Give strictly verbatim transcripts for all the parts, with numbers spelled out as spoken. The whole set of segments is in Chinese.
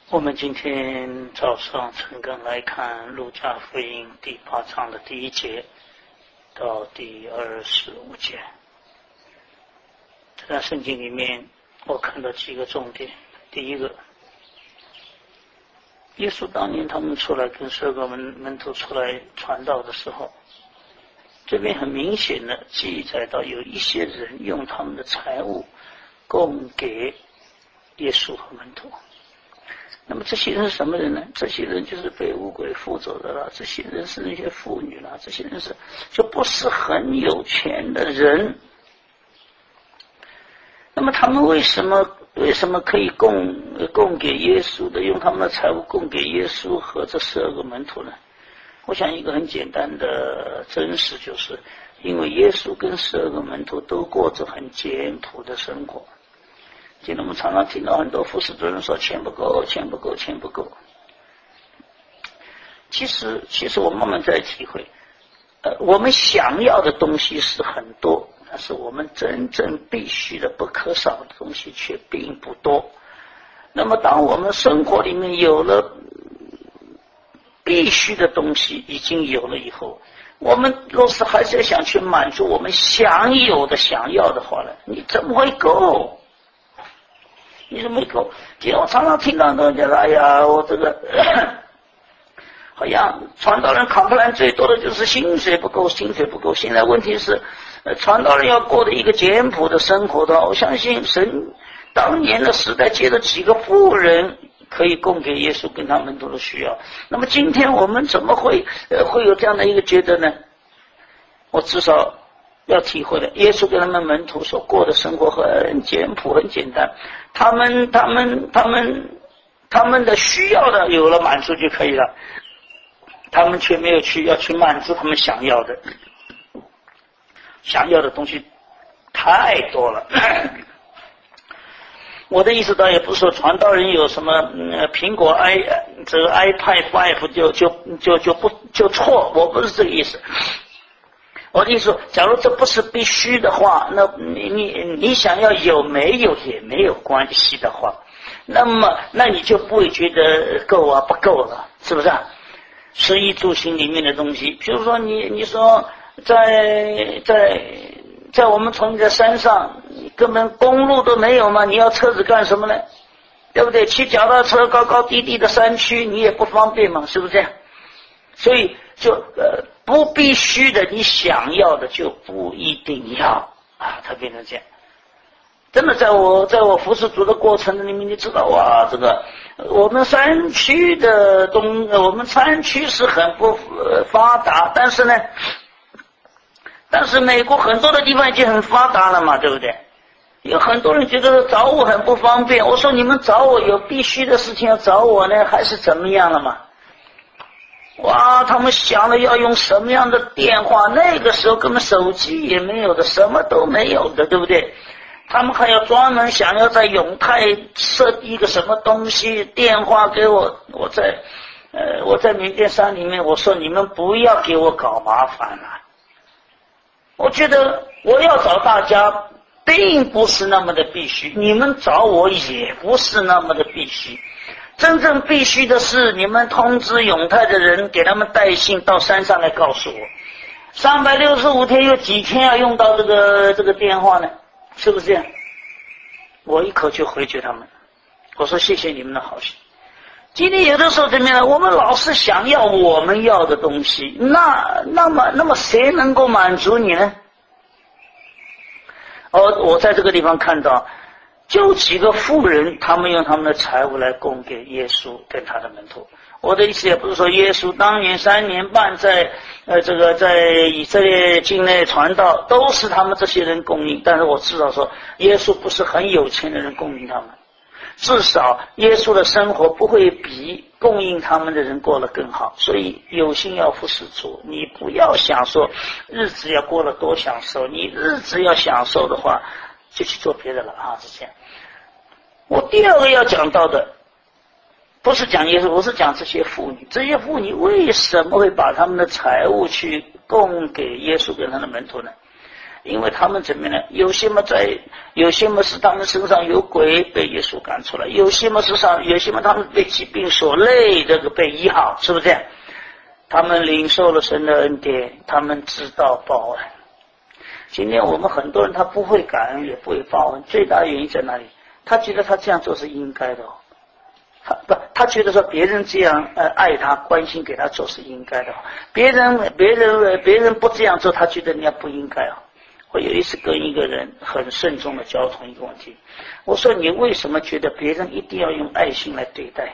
我们今天早上陈根来看路加福音第八章的第一节到第二十五节。这段圣经里面我看到几个重点。第一个，耶稣当年他们出来跟十二个门门徒出来传道的时候，这边很明显的记载到有一些人用他们的财物供给耶稣和门徒。那么这些人是什么人呢？这些人就是被污鬼附走的了，这些人是那些妇女了，这些人是就不是很有钱的人。那么他们为什么为什么可以供供给耶稣的，用他们的财物供给耶稣和这十二个门徒呢？我想一个很简单的真实，就是因为耶稣跟十二个门徒都过着很简朴的生活。今天我们常常听到很多服侍主任说钱不够，钱不够，钱不够。其实，其实我慢慢在体会，呃，我们想要的东西是很多，但是我们真正必须的、不可少的东西却并不多。那么，当我们生活里面有了必须的东西，已经有了以后，我们若是还是想去满足我们想有的、想要的话呢，你怎么会够？你怎么够？今天我常常听到很多人讲，哎呀，我这个好像传道人complain最多的就是薪水不够，薪水不够。现在问题是，呃，传道人要过的一个简朴的生活的话，我相信神当年的时代借着几个妇人可以供给耶稣跟他们都的需要。那么今天我们怎么会呃会有这样的一个觉得呢？我至少要体会的，耶稣跟他们门徒所过的生活很简朴，很简单。他们、他们、他们、他们的需要的有了满足就可以了，他们却没有去要去满足他们想要的，想要的东西太多了。我的意思倒也不是说传道人有什么嗯苹果 i 这个 iPad 五就就就就不就错，我不是这个意思。我的意思说，假如这不是必须的话，那你你你想要有没有也没有关系的话，那么那你就不会觉得够啊不够了，是不是啊？食衣住行里面的东西，比如说你你说在在在我们从你的山上根本公路都没有嘛，你要车子干什么呢？对不对？骑脚踏车高高低低的山区你也不方便嘛，是不是这样？所以就呃不必须的，你想要的就不一定要啊，它变成这样。真的，在我在我服侍主的过程里面，你知道哇，这个我们山区的东，我们山区是很不、呃、发达，但是呢，但是美国很多的地方已经很发达了嘛，对不对？有很多人觉得找我很不方便，我说你们找我有必须的事情要找我呢，还是怎么样了嘛？哇，他们想了要用什么样的电话，那个时候根本手机也没有的，什么都没有的，对不对？他们还要专门想要在永泰设一个什么东西电话给我，我在呃我在缅甸山里面，我说你们不要给我搞麻烦了。我觉得我要找大家并不是那么的必须，你们找我也不是那么的必须。真正必须的是你们通知永泰的人，给他们带信到山上来告诉我，三百六十五天有几天要用到这个这个电话呢？是不是这样？我一口就回绝他们，我说谢谢你们的好心。今天有的时候怎么样？我们老是想要我们要的东西，那那么那么谁能够满足你呢？而我在这个地方看到就几个妇人，他们用他们的财物来供给耶稣跟他的门徒。我的意思也不是说耶稣当年三年半在呃这个在以色列境内传道都是他们这些人供应，但是我至少说耶稣不是很有钱的人供应他们，至少耶稣的生活不会比供应他们的人过得更好。所以有心要服侍主，你不要想说日子要过得多享受，你日子要享受的话就去做别的了啊，是这样。我第二个要讲到的不是讲耶稣，我是讲这些妇女。这些妇女为什么会把他们的财物去供给耶稣跟他的门徒呢？ 因为他们怎么样呢？有些嘛在，有些嘛是他们身上有鬼被耶稣赶出来，有些嘛身上，有些嘛他们被疾病所累，这个被医好，是不是这样？他们领受了神的恩典，他们知道报恩。今天我们很多人他不会感恩，也不会报恩，最大原因在哪里？他觉得他这样做是应该的哦。他不，他觉得说别人这样呃爱他、关心给他做是应该的，别人别人别人不这样做，他觉得人家不应该啊。我有一次跟一个人很慎重的交通一个问题，我说你为什么觉得别人一定要用爱心来对待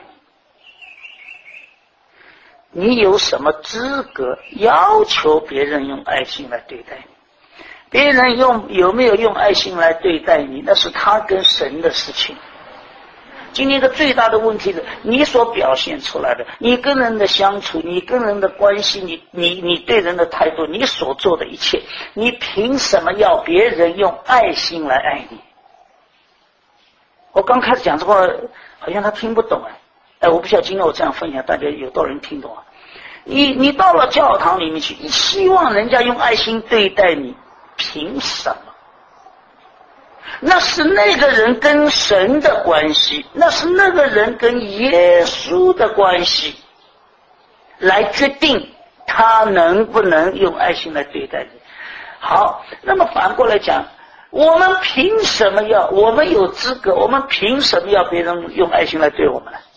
你？你有什么资格要求别人用爱心来对待你？别人用有没有用爱心来对待你，那是他跟神的事情。今天的最大的问题是你所表现出来的，你跟人的相处，你跟人的关系，你你你对人的态度，你所做的一切，你凭什么要别人用爱心来爱你？我刚开始讲这话好像他听不懂哎，哎，我不晓得今天我这样分享大家有多少人听懂啊？你你到了教堂里面去，你希望人家用爱心对待你，凭什么？那是那个人跟神的关系，那是那个人跟耶稣的关系，来决定他能不能用爱心来对待你。好，那么反过来讲，我们凭什么要，我们有资格，我们凭什么要别人用爱心来对我们呢？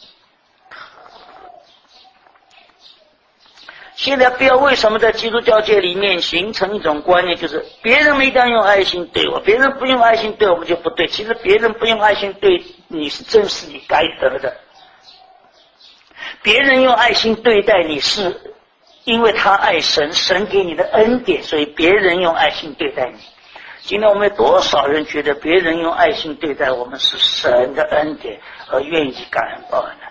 现在不要为什么在基督教界里面形成一种观念，就是别人一定要用爱心对我，别人不用爱心对我们就不对。其实别人不用爱心对你是正是你该得的，别人用爱心对待你是因为他爱神，神给你的恩典，所以别人用爱心对待你。今天我们有多少人觉得别人用爱心对待我们是神的恩典而愿意感恩报恩呢？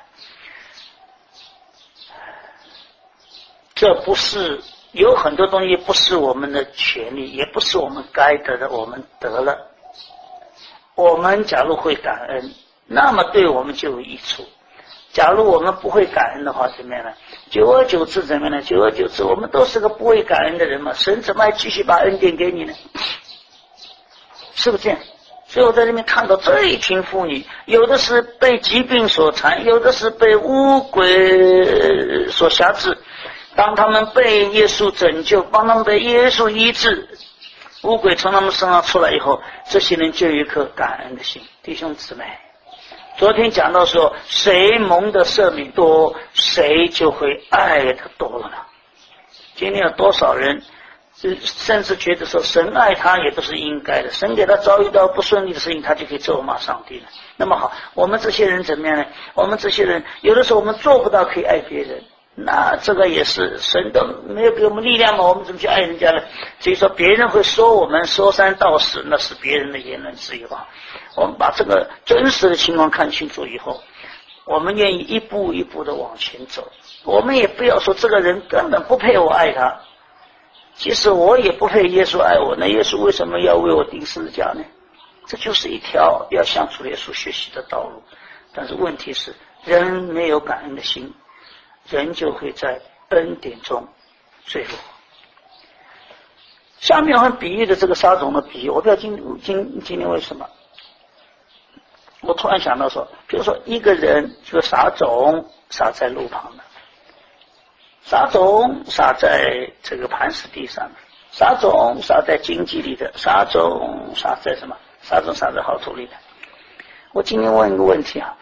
这不是，有很多东西不是我们的权利，也不是我们该得的，我们得了。我们假如会感恩，那么对我们就有益处。假如我们不会感恩的话，怎么样呢？久而久之怎么样呢？久而久之我们都是个不会感恩的人嘛，神怎么还继续把恩典给你呢？是不是这样？所以我在这边看到这一群妇女，有的是被疾病所缠，有的是被污鬼所辖制。当他们被耶稣拯救，帮他们被耶稣医治，污鬼从他们身上出来以后，这些人就有一颗感恩的心。弟兄姊妹，昨天讲到说，谁蒙的赦免多，谁就会爱的多了。今天有多少人甚至觉得说神爱他也都是应该的，神给他遭遇到不顺利的事情，他就可以咒骂上帝了。那么好，我们这些人怎么样呢？我们这些人有的时候我们做不到可以爱别人，那这个也是神都没有给我们力量嘛，我们怎么去爱人家呢？所以说别人会说我们说三道四，那是别人的言论自由啊。我们把这个真实的情况看清楚以后，我们愿意一步一步的往前走。我们也不要说这个人根本不配我爱他，其实我也不配耶稣爱我，那耶稣为什么要为我钉十字架呢？这就是一条要向主耶稣学习的道路。但是问题是，人没有感恩的心，人就会在恩典中坠落。下面很比喻的这个撒种的比喻，我不知道今今今天为什么，我突然想到说，比如说一个人就撒种撒在路旁的，撒种撒在这个磐石地上的，撒种撒在荆棘里的，撒种撒在什么？撒种撒在好土里的。我今天问一个问题啊，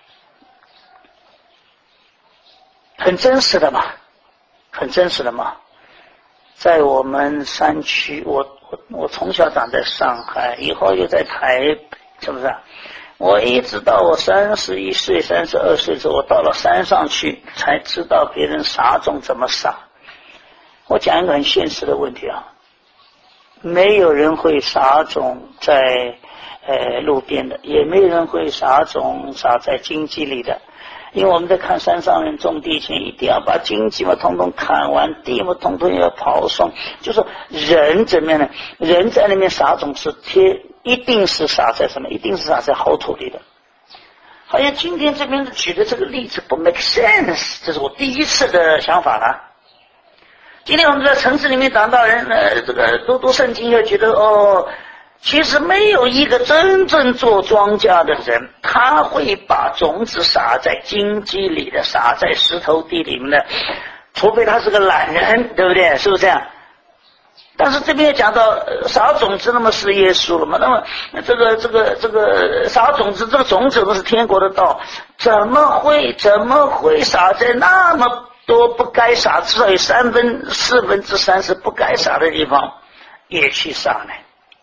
很真实的嘛，很真实的嘛。在我们山区，我我我从小长在上海，以后又在台北，是不是啊？我一直到我三十一岁、三十二岁之后，我到了山上去，才知道别人撒种怎么撒。我讲一个很现实的问题啊，没有人会撒种在呃路边的，也没有人会撒种撒在荆棘里的。因为我们在看山上人种地前，一定要把荆棘嘛统统砍完，地嘛统统要刨松。就是人怎么样呢？人在那边撒种是贴，一定是撒在什么？一定是撒在好土里的。好像今天这边举的这个例子不 make sense， 这是我第一次的想法了。 今天我们在城市里面长大人，呃，这个读读圣经又觉得哦，其实没有一个真正做庄稼的人，他会把种子撒在荆棘里的，撒在石头地里面的，除非他是个懒人，对不对？是不是这样？但是这边讲到撒种子，那么是耶稣了嘛？那么这个这个这个撒种子，这个种子都是天国的道，怎么会怎么会撒在那么多不该撒，至少有三分四分之三是不该撒的地方也去撒呢？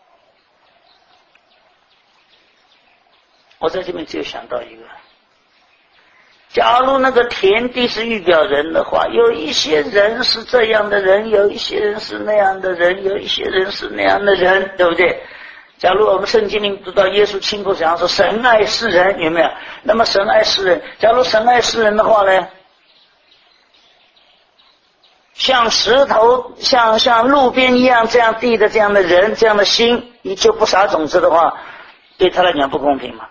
我在这边只有想到一个，假如那个田地是预表人的话，有一些人是这样的人，有一些人是那样的人，有一些人是那样的人，对不对？假如我们圣经里读到耶稣亲口讲说神爱世人，有没有？那么神爱世人，假如神爱世人的话呢，像石头像像路边一样这样地的这样的人，这样的心，你就不撒种子的话，对他来讲不公平嘛？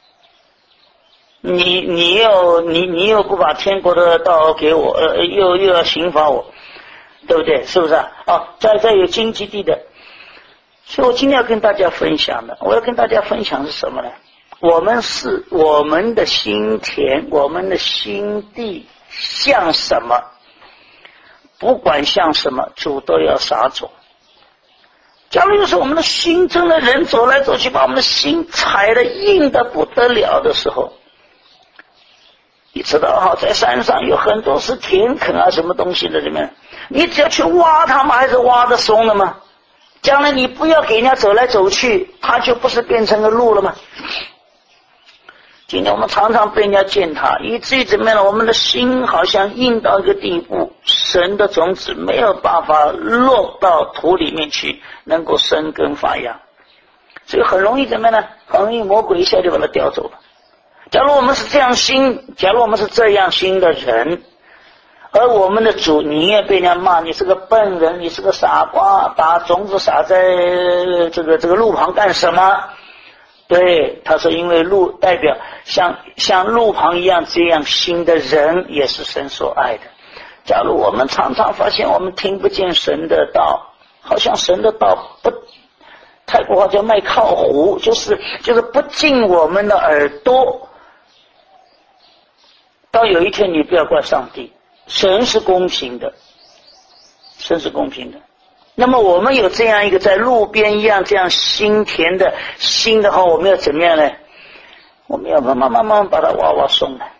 你你又你你又不把天国的道给我，呃，又又要刑罚我，对不对？是不是啊？哦，再再有荆棘地的，所以我今天要跟大家分享的，我要跟大家分享是什么呢？我们是我们的心田，我们的心地像什么？不管像什么，主都要撒种。假如就是我们的心真的人走来走去，把我们的心踩得硬得不得了的时候，你知道哈，在山上有很多是田垦啊，什么东西的里面，你只要去挖它们，还是挖得松的吗？将来你不要给人家走来走去，它就不是变成个路了吗？今天我们常常被人家践踏，以至于怎么样呢？我们的心好像硬到一个地步，神的种子没有办法落到土里面去，能够生根发芽，所以很容易怎么样呢？很容易魔鬼一下就把它叼走了。假如我们是这样心，假如我们是这样心的人，而我们的主宁愿被人家骂你是个笨人，你是个傻瓜，把种子撒在这个这个路旁干什么？对，他说因为路代表像像路旁一样这样心的人也是神所爱的。假如我们常常发现我们听不见神的道，好像神的道不，泰国话叫卖靠湖，就是就是不进我们的耳朵。到有一天你不要怪上帝，神是公平的，神是公平的。那么我们有这样一个在路边一样这样心田的心的话，我们要怎么样呢？我们要慢慢慢慢把它挖挖松了。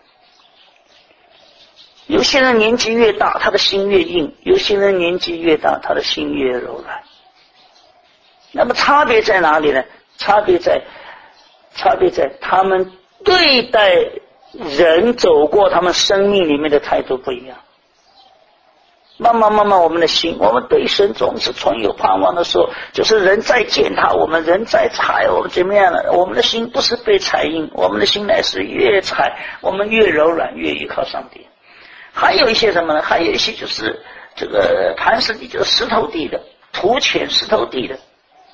有些人年纪越大，他的心越硬；有些人年纪越大，他的心越柔软。那么差别在哪里呢？差别在差别在他们对待人走过他们生命里面的态度不一样。慢慢慢慢我们的心，我们对神总是存有盼望的时候，就是人在践踏我们，人在踩我们，怎么样呢？我们的心不是被踩硬，我们的心乃是越踩我们越柔软，越依靠上帝。还有一些什么呢？还有一些就是这个磐石地，就是石头地的，土浅石头地的。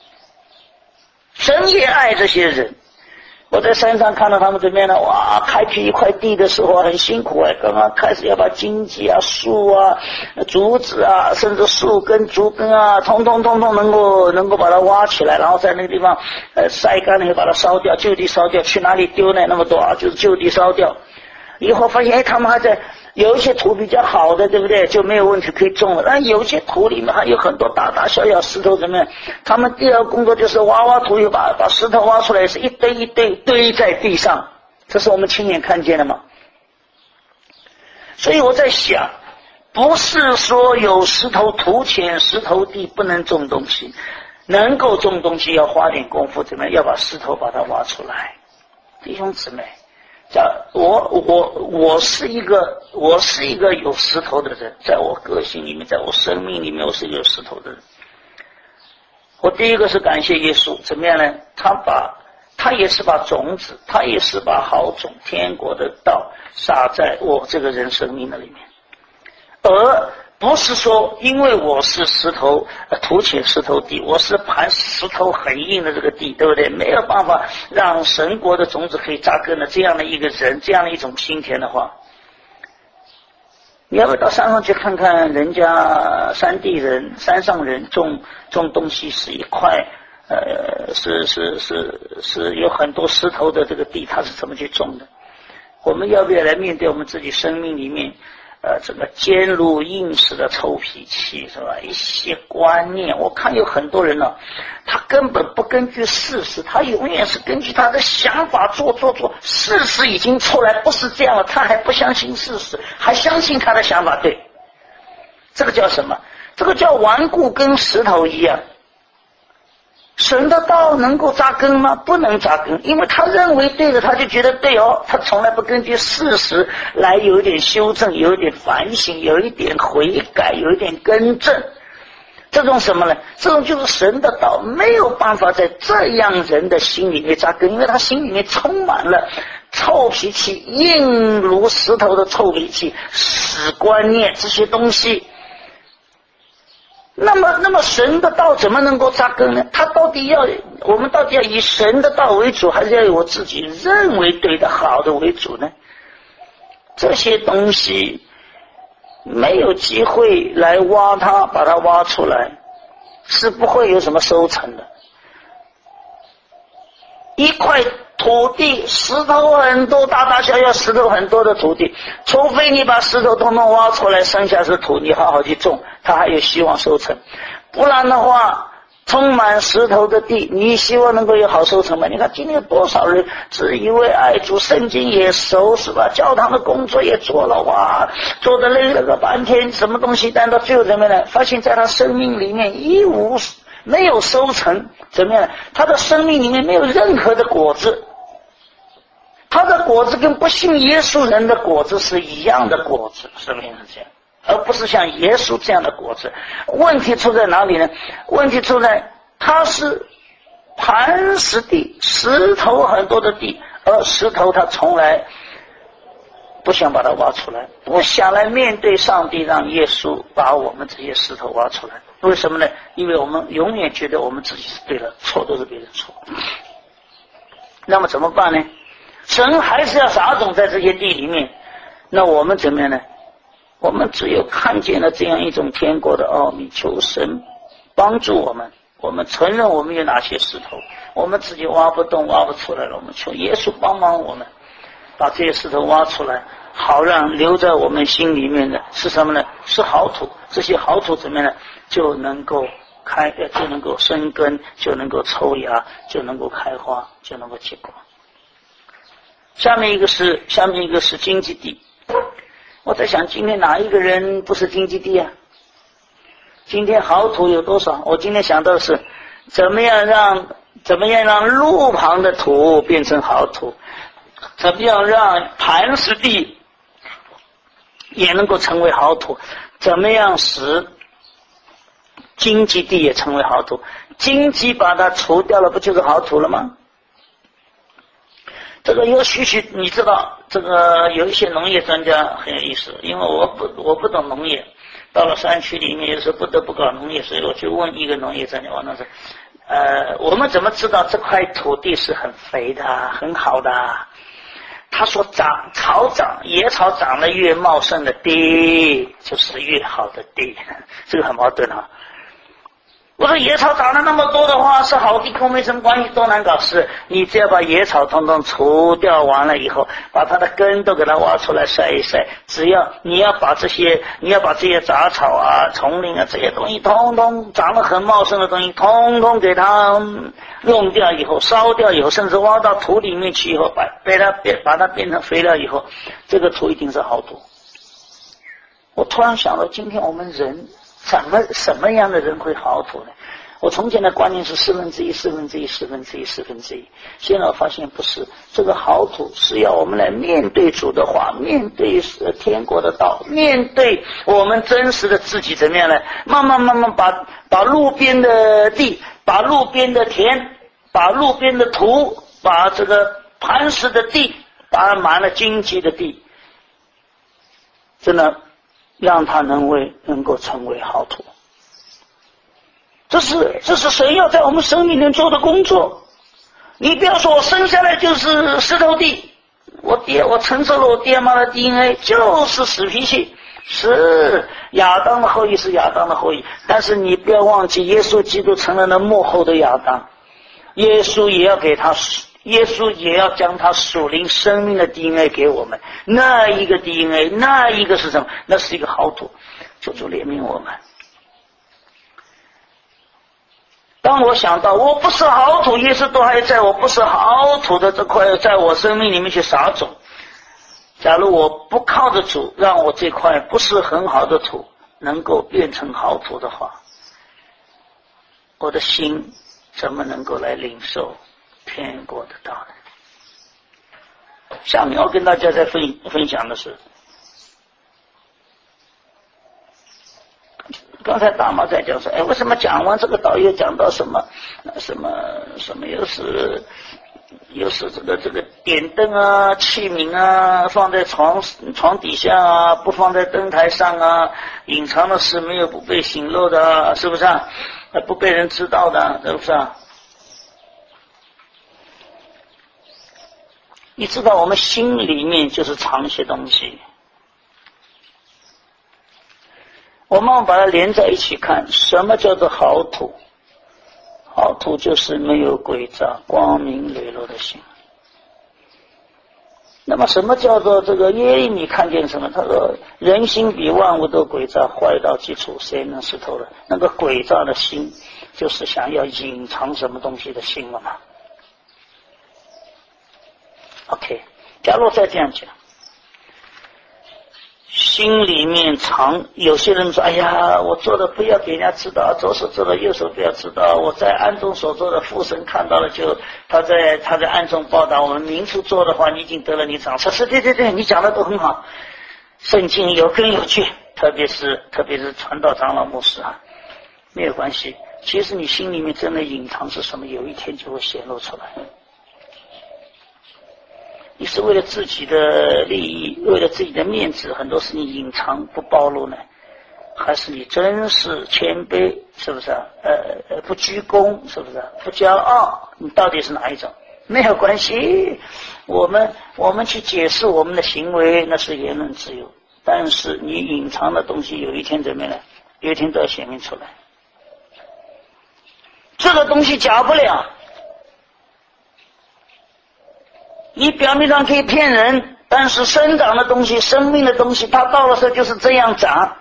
神也爱这些人。我在山上看到他们这边呢，哇，开辟一块地的时候很辛苦哎，刚刚开始要把荆棘啊、树啊、竹子啊，甚至树根、竹根啊，通通通通能够能够把它挖起来，然后在那个地方呃晒干了以后把它烧掉，就地烧掉，去哪里丢呢？那么多啊，就是就地烧掉。以后发现哎，他们还在有一些土比较好的，对不对？就没有问题可以种了。但有些土里面还有很多大大小小石头，怎么样？他们第二个工作就是挖挖土，又把把石头挖出来，是一堆一堆堆在地上。这是我们亲眼看见的吗？所以我在想，不是说有石头土浅石头地不能种东西，能够种东西要花点功夫，怎么样？要把石头把它挖出来。弟兄姊妹，我我我是一个我是一个有石头的人，在我个性里面，在我生命里面，我是一个有石头的人。我第一个是感谢耶稣，怎么样呢？他把他也是把种子，他也是把好种天国的道撒在我这个人生命的里面，而不是说因为我是石头土浅石头地，我是盘石头很硬的这个地，对不对？没有办法让神国的种子可以扎根的这样的一个人，这样的一种心田的话， 你要不要到山上去看看人家山地人、山上人种种东西是一块，呃，是是是是有很多石头的这个地，他是怎么去种的？我们要不要来面对我们自己生命里面，呃，这个坚如硬石的臭脾气，是吧？一些观念，我看有很多人呢、啊，他根本不根据事实，他永远是根据他的想法做做做。事实已经出来不是这样了，他还不相信事实，还相信他的想法对。这个叫什么？这个叫顽固，跟石头一样。神的道能够扎根吗？不能扎根，因为他认为对的，他就觉得对哦，他从来不根据事实来有一点修正，有一点反省，有一点悔改，有一点更正。这种什么呢？这种就是神的道没有办法在这样人的心里面扎根，因为他心里面充满了臭脾气，硬如石头的臭脾气、死观念这些东西。那么，那么神的道怎么能够扎根呢？他到底要，我们到底要以神的道为主，还是要以我自己认为对的好的为主呢？这些东西没有机会来挖它，把它挖出来，是不会有什么收成的。一块土地，石头很多，大大小小石头很多的土地，除非你把石头统统挖出来，剩下是土，你好好去种，它还有希望收成。不然的话，充满石头的地，你希望能够有好收成吗？你看今天有多少人自以为爱主，圣经也熟，是吧？教堂的工作也做了，哇，做得累了个半天，什么东西，但到最后怎么样呢？发现在他生命里面一无没有收成，怎么样？他的生命里面没有任何的果子。他的果子跟不信耶稣人的果子是一样的果子，是不是这样？而不是像耶稣这样的果子。问题出在哪里呢？问题出在他是磐石地，石头很多的地，而石头他从来不想把它挖出来，不想来面对上帝，让耶稣把我们这些石头挖出来。为什么呢？因为我们永远觉得我们自己是对的，错都是别人错。那么怎么办呢？神还是要撒种在这些地里面，那我们怎么样呢？我们只有看见了这样一种天国的奥秘，求神帮助我们。我们承认我们有哪些石头，我们自己挖不动挖不出来了，我们求耶稣帮忙我们把这些石头挖出来，好让留在我们心里面的是什么呢？是好土。这些好土怎么样呢？就能够开就能够生根，就能够抽芽，就能够开花，就能够结果。下面一个是下面一个是经济地。我在想，今天哪一个人不是经济地啊？今天好土有多少？我今天想到的是怎么样让怎么样让路旁的土变成好土，怎么样让磐石地也能够成为好土，怎么样使经济地也成为好土？经济把它除掉了，不就是好土了吗？这个有许许，你知道，这个有一些农业专家很有意思，因为我不我不懂农业，到了山区里面有时候不得不搞农业，所以我就问一个农业专家，我那是，呃，我们怎么知道这块土地是很肥的、很好的？他说长草长野草长得越茂盛的地，就是越好的地，这个很矛盾啊。我说野草长得那么多的话是好地，跟我没什么关系，多难搞事。你只要把野草统统除掉完了以后，把它的根都给它挖出来晒一晒，只要你要把这些你要把这些杂草啊丛林啊这些东西统统长得很茂盛的东西统统给它弄掉以后，烧掉以后，甚至挖到土里面去以后，把被它变把它变成肥料以后，这个土一定是好土。我突然想到，今天我们人怎么什么样的人会好土呢？我从前的观念是四分之一四分之一四分之一四分之一，现在我发现不是，这个好土是要我们来面对主的话，面对天国的道，面对我们真实的自己，怎么样呢？慢慢慢慢把把路边的地，把路边的田，把路边的土，把这个磐石的地，把满了荆棘的地，真的让它能为能够成为好土。这是这是神要在我们生命里做的工作。你不要说我生下来就是石头地，我爹我承受了我爹妈的 D N A 就是死脾气， 是亚当的后裔是亚当的后裔，但是你不要忘记，耶稣基督成了那幕后的亚当，耶稣也要给他，耶稣也要将他属灵生命的 D N A 给我们。那一个 D N A， 那一个是什么？那是一个好土，求主怜悯我们。当我想到我不是好土，耶稣都还在我不是好土的这块在我生命里面去撒种，假如我不靠着主让我这块不是很好的土能够变成好土的话，我的心怎么能够来领受天国的道呢？下面我跟大家再分分享的是，刚才大妈在讲说，哎，为什么讲完这个道又讲到什么什么什么又是又是这个这个点灯啊器皿啊放在床床底下啊，不放在灯台上啊，隐藏的事没有不被显露的啊，是不是啊？不被人知道的，是不是啊？你知道我们心里面就是藏一些东西，我们把它连在一起看，什么叫做好土？好土就是没有诡诈、光明磊落的心。那么什么叫做这个耶利米看见什么？他说人心比万物都诡诈，坏到极处，谁能识透了？那个诡诈的心就是想要隐藏什么东西的心了嘛。 OK， 假如再这样讲，心里面藏，有些人说，哎呀，我做的不要给人家知道，左手做的右手不要知道，我在暗中所做的父神看到了，就他在他在暗中报答我们，明处做的话你已经得了你赏赐。是对对对，你讲的都很好，圣经有根有据，特别是特别是传道长老牧师啊，没有关系，其实你心里面真的隐藏是什么，有一天就会显露出来。你是为了自己的利益，为了自己的面子，很多事情隐藏不暴露呢？还是你真是谦卑，是不是啊？呃，不居功，是不是啊？不骄傲？你到底是哪一种？没有关系，我们我们去解释我们的行为，那是言论自由。但是你隐藏的东西，有一天怎么样呢？有一天都要显明出来。这个东西假不了。你表面上可以骗人，但是生长的东西，生命的东西，它到了时候就是这样长。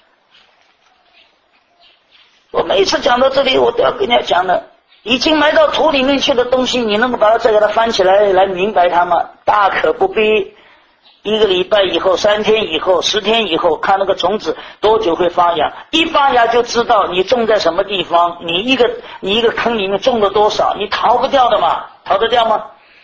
我每次讲到这里，我都要跟人家讲的，已经埋到土里面去的东西，你能够把它再给它翻起来，来明白它吗？大可不必。一个礼拜以后，三天以后，十天以后，看那个种子多久会发芽，一发芽就知道你种在什么地方，你一个你一个坑里面种了多少，你逃不掉的嘛，逃得掉吗？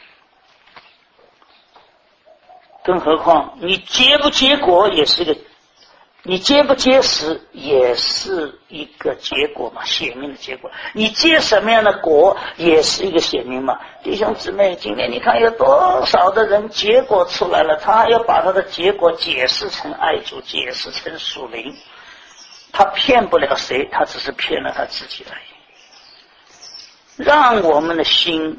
更何况你结不结果也是个，你结不结实也是一个结果嘛，显明的结果。你结什么样的果也是一个显明嘛。弟兄姊妹，今天你看有多少的人结果出来了，他还要把他的结果解释成爱主，解释成属灵，他骗不了谁，他只是骗了他自己而已。让我们的心，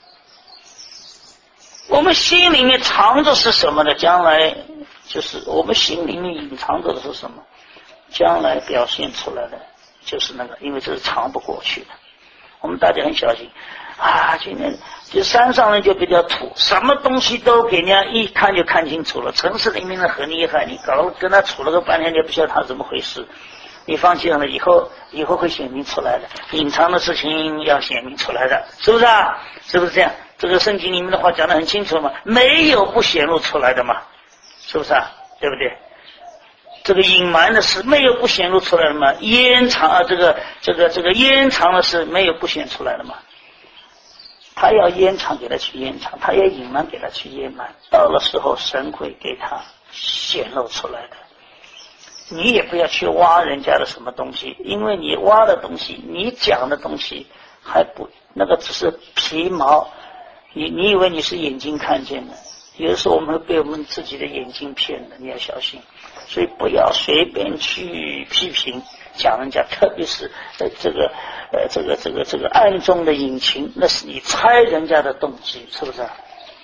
我们心里面藏着是什么呢？将来就是我们心里面隐藏着的是什么？将来表现出来的就是那个，因为这是藏不过去的。我们大家很小心啊！今天就山上人就比较土，什么东西都给人家一看就看清楚了。城市里面人很厉害，你搞跟他处了个半天，你也不晓得他怎么回事。你放心了，以后以后会显明出来的，隐藏的事情要显明出来的，是不是啊？是不是这样？这个圣经里面的话讲得很清楚嘛，没有不显露出来的嘛，是不是啊？对不对？这个隐瞒的事没有不显露出来的嘛，掩藏啊，这个这个这个掩藏的事没有不显出来的嘛。他要掩藏给他去掩藏，他要隐瞒给他去隐瞒，到了时候神会给他显露出来的。你也不要去挖人家的什么东西，因为你挖的东西，你讲的东西还不那个只是皮毛。你你以为你是眼睛看见的，有的时候我们会被我们自己的眼睛骗的，你要小心。所以不要随便去批评讲人家，特别是呃这个呃这个这个这个暗中的隐情，那是你猜人家的动机，是不是？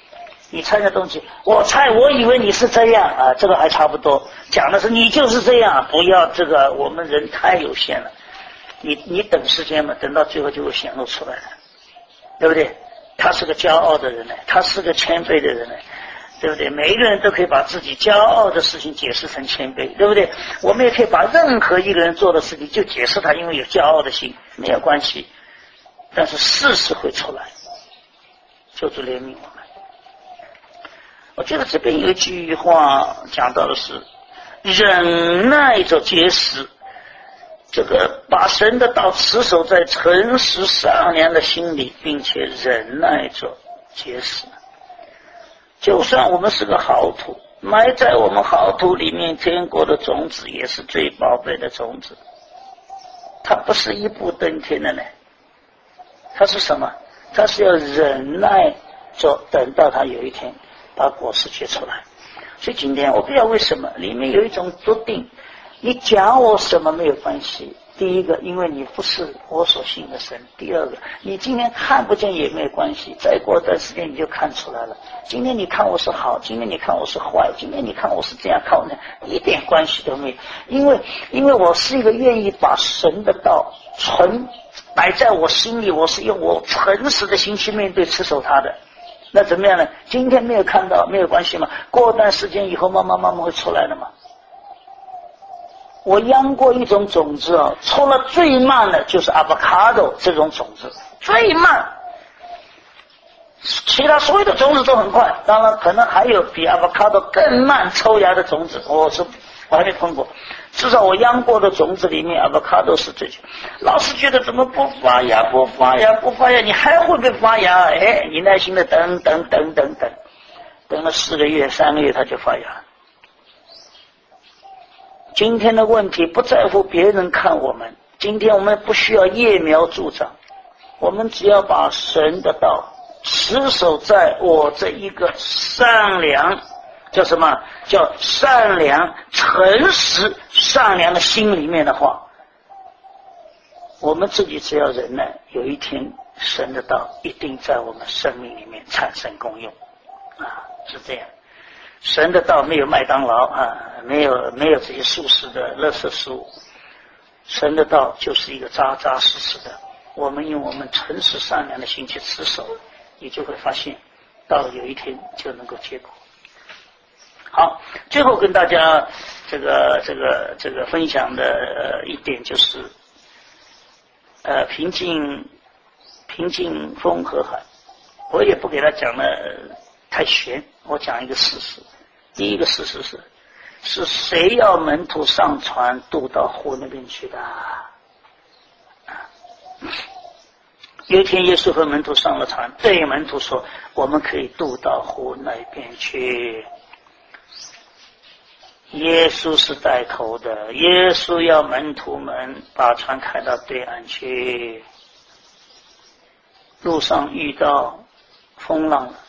你猜的东西，我猜我以为你是这样啊，这个还差不多。讲的是你就是这样，不要这个，我们人太有限了。你你等时间嘛，等到最后就会显露出来的，对不对？他是个骄傲的人呢，他是个谦卑的人呢，对不对？每一个人都可以把自己骄傲的事情解释成谦卑，对不对？我们也可以把任何一个人做的事情就解释他因为有骄傲的心，没有关系。但是事实会出来，求主怜悯我们。我觉得这边有一句话讲到的是忍耐着结实，这个把神的道持守在诚实善良的心里，并且忍耐着结实。就算我们是个好土，埋在我们好土里面，天国的种子也是最宝贝的种子，它不是一步登天的呢，它是什么？它是要忍耐着等到它有一天把果实结出来。所以今天我不知道为什么里面有一种笃定，你讲我什么没有关系。第一个，因为你不是我所信的神；第二个，你今天看不见也没有关系，再过一段时间你就看出来了。今天你看我是好，今天你看我是坏，今天你看我是这样看我那，一点关系都没有。因为因为我是一个愿意把神的道存摆在我心里，我是用我诚实的心去面对持守它的。那怎么样呢？今天没有看到没有关系嘛，过段时间以后慢慢慢慢会出来的嘛。我秧过一种种子哦，出了最慢的就是 avocado 这种种子，最慢。其他所有的种子都很快，当然可能还有比 avocado 更慢抽芽的种子，我是我还没碰过。至少我秧过的种子里面 avocado 是最久。老是觉得怎么不发芽不发芽不发芽，你还会不会发芽？哎，你耐心的等等等等等，等了四个月三个月它就发芽。今天的问题不在乎别人看我们，今天我们不需要揠苗助长，我们只要把神的道持守在我这一个善良，叫什么？叫善良、诚实、善良的心里面的话，我们自己只要忍耐，有一天神的道一定在我们生命里面产生功用啊，是这样。神的道没有麦当劳啊，没有没有这些速食的垃圾食物，神的道就是一个扎扎实实的，我们用我们诚实善良的心去持守，你就会发现到了有一天就能够结果。好，最后跟大家这个这个这个分享的、呃、一点就是呃平静平静风和海，我也不给他讲的太玄，我讲一个事实。第一个事实是是谁要门徒上船渡到湖那边去的？有一天耶稣和门徒上了船，对门徒说我们可以渡到湖那边去。耶稣是带头的，耶稣要门徒们把船开到对岸去。路上遇到风浪了，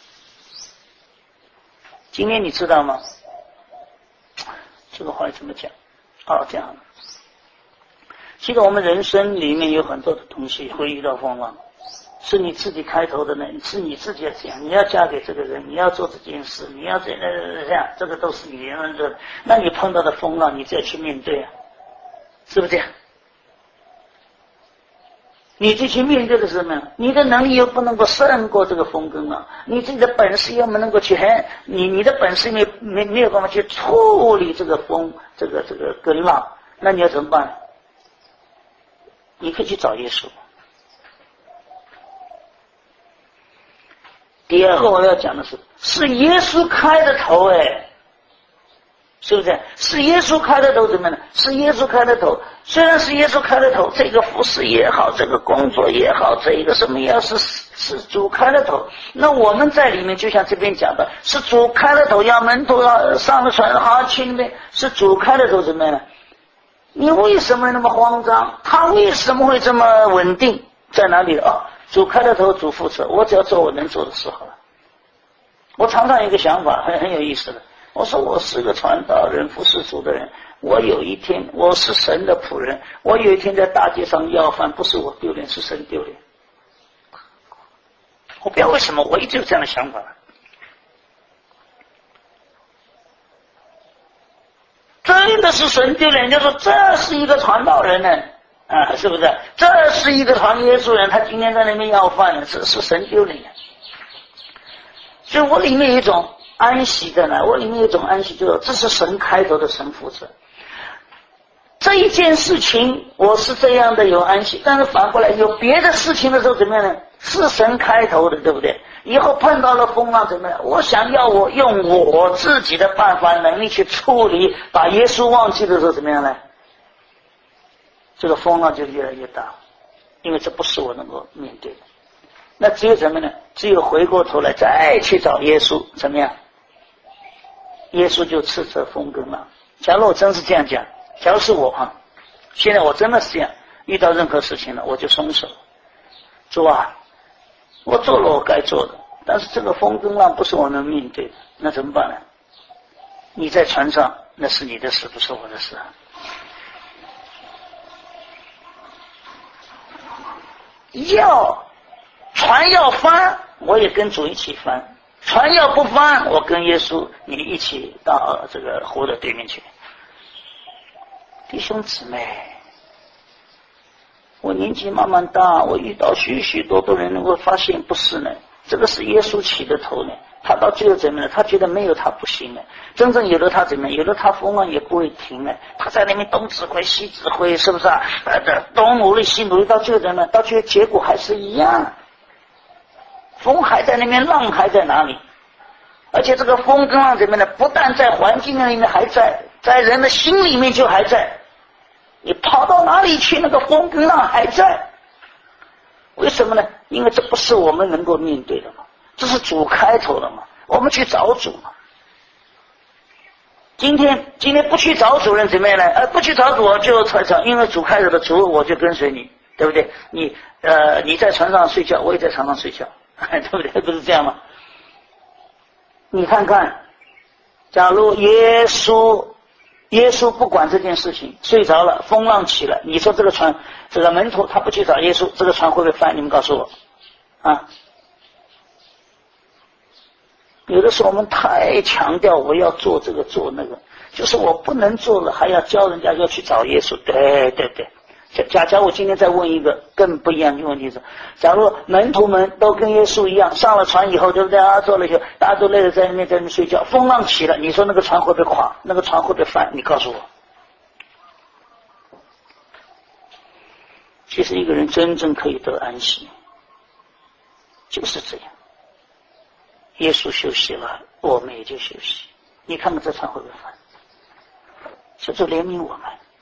今天你知道吗？这个话怎么讲？哦，这样。其实我们人生里面有很多的东西会遇到风浪，是你自己开头的呢，是你自己要讲，你要嫁给这个人，你要做这件事，你要这这样，这个都是你人的。那你碰到的风浪，你再去面对啊，是不是这样？你就去面对的是什么？你的能力又不能够胜过这个风跟浪，你自己的本事又不能够去，你你的本事没没没有办法去处理这个风，这个这个跟浪，那你要怎么办？你可以去找耶稣。第二个我要讲的是，是耶稣开的头，哎，是不是？是耶稣开的头，怎么呢？是耶稣开的头。虽然是耶稣开的头，这个服事也好，这个工作也好，这一个什么也好，是是主开的头。那我们在里面，就像这边讲的，是主开的头，要门徒要上了船，好去那边，是主开的头，怎么样呢？你为什么那么慌张？他为什么会这么稳定？在哪里？哦，主开的头，主负责，我只要做我能做的事好了。我常常有一个想法，很很有意思的。我说我是个传道人，服侍主的人，我有一天我是神的仆人，我有一天在大街上要饭，不是我丢脸，是神丢脸。我不知道为什么我一直有这样的想法。 的是神丢脸，就说这是一个传道人呢，啊，是不是？这是一个传耶稣人，他今天在那边要饭呢，这是神丢脸。所以我里面有一种安息在哪？我里面有一种安息，就是这是神开头的，神负责。这一件事情我是这样的有安息，但是反过来有别的事情的时候怎么样呢？是神开头的，对不对？以后碰到了风浪怎么样？我想要我用我自己的办法能力去处理，把耶稣忘记的时候怎么样呢？这个风浪就越来越大，因为这不是我能够面对的。那只有什么呢？只有回过头来再去找耶稣，怎么样？耶稣就斥责风跟浪。假如我真是这样讲，假如是我啊，现在我真的是这样，遇到任何事情了我就松手。主啊，我做了我该做的，但是这个风跟浪不是我能面对的，那怎么办呢？你在船上那是你的事，不是我的事啊。要船要翻，我也跟主一起翻；船要不翻，我跟耶稣你一起到这个湖的对面去。弟兄姊妹，我年纪慢慢大，我遇到许许多多人能够发现不是呢，这个是耶稣起的头呢。他到最后怎么样？他觉得没有他不行呢。真正有了他怎么样？有了他风浪也不会停呢。他在那边东指挥西指挥，是不是啊？呃，东努力西努力，到最后怎么样？到最后结果还是一样。风还在那边，浪还在哪里？而且这个风跟浪怎么样呢？不但在环境里面还在，在人的心里面就还在。你跑到哪里去，那个风跟浪还在。为什么呢？因为这不是我们能够面对的嘛，这是主开头的嘛，我们去找主嘛。今天今天不去找主人怎么样呢？呃，不去找主就船上，因为主开头的主我就跟随你，对不对？你呃你在船上睡觉，我也在船上睡觉，对不对？不是这样吗？你看看，假如耶稣耶稣不管这件事情，睡着了，风浪起了，你说这个船，这个门徒他不去找耶稣，这个船会不会翻？你们告诉我啊！有的时候我们太强调我要做这个做那个，就是我不能做了，还要教人家要去找耶稣。对对对，假假如我今天再问一个更不一样的问题是，假如门徒们都跟耶稣一样，上了船以后，对不对啊？做了以后，大家都累了，在那边在那边睡觉，风浪起了，你说那个船会不会垮？那个船会不会翻？你告诉我。其实一个人真正可以得安息，就是这样。耶稣休息了，我们也就休息。你看看这船会不会翻？求主怜悯我们。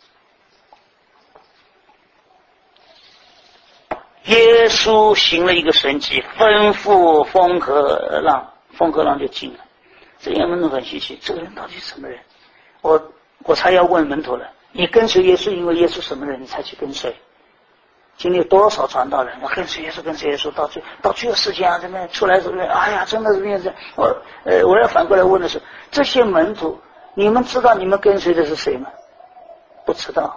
耶稣行了一个神迹，吩咐风和浪，风和浪就静了。这些门徒很稀奇，这个人到底是什么人？我我才要问门徒了，你跟随耶稣，因为耶稣什么人，你才去跟随？经历有多少传道人，我跟随耶稣，跟随耶稣，到最到最后时间啊，这边出来这边，哎呀，真的是这样子。我呃，我要反过来问的是，这些门徒，你们知道你们跟随的是谁吗？不知道。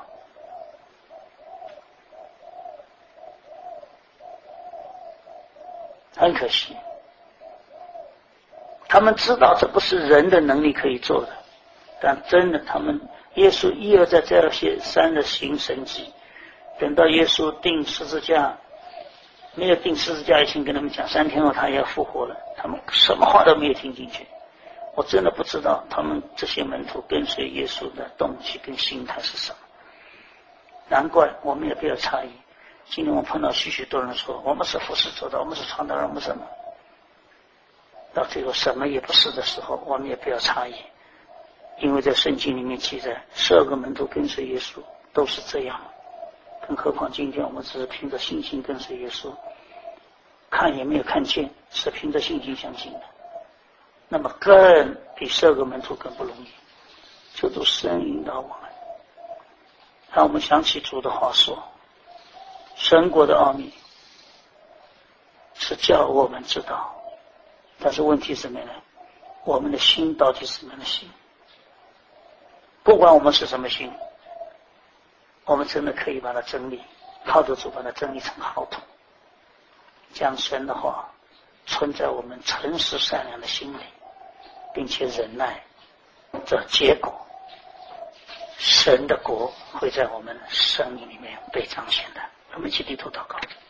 很可惜，他们知道这不是人的能力可以做的，但真的，他们耶稣一而再再而三的行神迹。等到耶稣钉十字架，没有钉十字架以前跟他们讲三天后他也要复活了，他们什么话都没有听进去。我真的不知道他们这些门徒跟随耶稣的动机跟心态是什么。难怪我们也不要诧异，今天我碰到许许多人说我们是服侍主的，我们是传道人，我们什么，到最后什么也不是的时候，我们也不要诧异，因为在圣经里面记载十二个门徒跟随耶稣都是这样，更何况今天我们只是凭着信心跟随耶稣，看也没有看见，是凭着信心相信的，那么更比十二个门徒更不容易。求主施恩引导我们，让我们想起主的话说，神国的奥秘是叫我们知道，但是问题是什么呢？我们的心到底是什么样的心？不管我们是什么心，我们真的可以把它整理，靠着主把它整理成好土，将神的话存在我们诚实善良的心里，并且忍耐，这结果神的国会在我们生命里面被彰显的。我们一起低头祷告。